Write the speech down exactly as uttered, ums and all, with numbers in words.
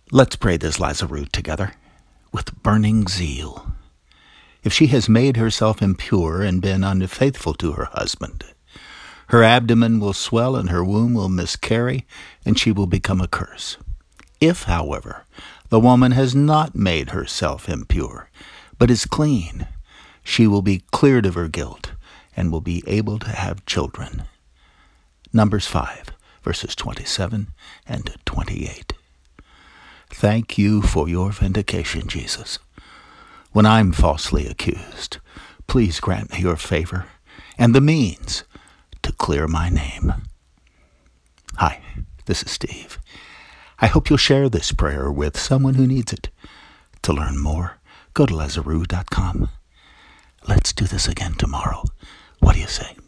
Let's pray this Lazarus together with burning zeal. If she has made herself impure and been unfaithful to her husband, her abdomen will swell and her womb will miscarry, and she will become a curse. If, however, the woman has not made herself impure, but is clean, she will be cleared of her guilt and will be able to have children. Numbers five, verses twenty-seven and twenty-eight. Thank you for your vindication, Jesus. When I'm falsely accused, please grant me your favor and the means to clear my name. Hi, this is Steve. I hope you'll share this prayer with someone who needs it. To learn more, go to Lazarus dot com. Let's do this again tomorrow. What do you say?